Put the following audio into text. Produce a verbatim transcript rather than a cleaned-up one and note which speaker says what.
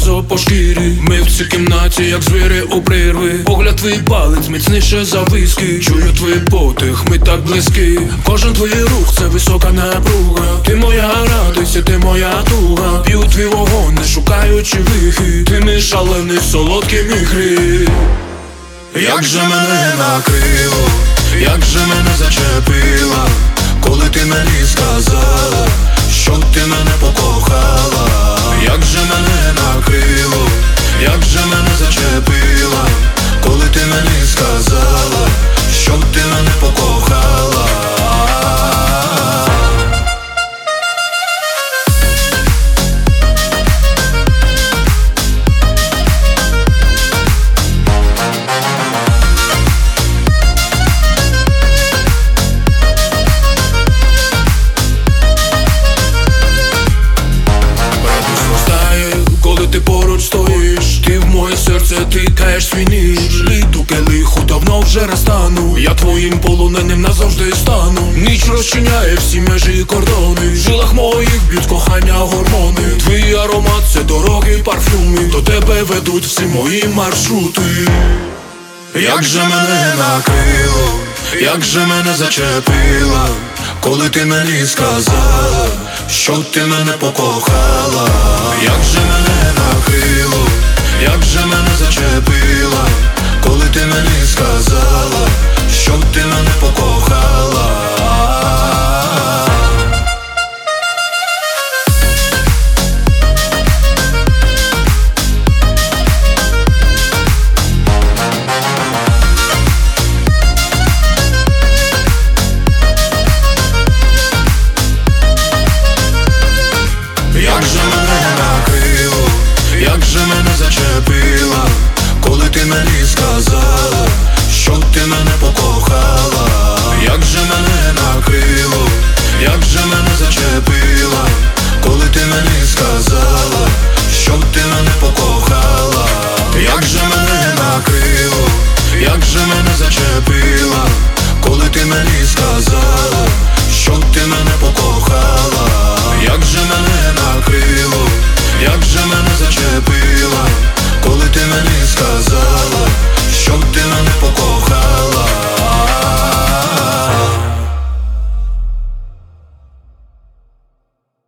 Speaker 1: одразу по шкірі. Ми в цій кімнаті, як звірі у прірві. Погляд твій палець міцніше за виски. Чую твій потих, ми так близькі. Кожен твій рух це висока напруга. Ти моя радість, і ти моя туга. П'ю твій вогонь, не шукаючи вихід. Ти мій шалений, солодкий мій гріх. Як же мене накрило, як же мене зачепило, коли ти мені сказала, що ти мене покохала. Як же мене накрило, як же мене зачепило, коли ти мені сказала, що ти мене покохала. Ти поруч стоїш, ти в моє серце тикаєш свій ніж. Літо келиху давно вже розтану, я твоїм полоненим назавжди стану. Ніч розчиняє всі межі і кордони, в жилах моїх б'ють кохання гормони. Твій аромат — це дороги парфюми, до тебе ведуть всі мої маршрути. Як же мене накрило, як же мене зачепило, коли ти мені сказала, що ти мене покохала. Як же мене накрило, як же мене зачепило, коли ти мені сказала, що ти мене покохала.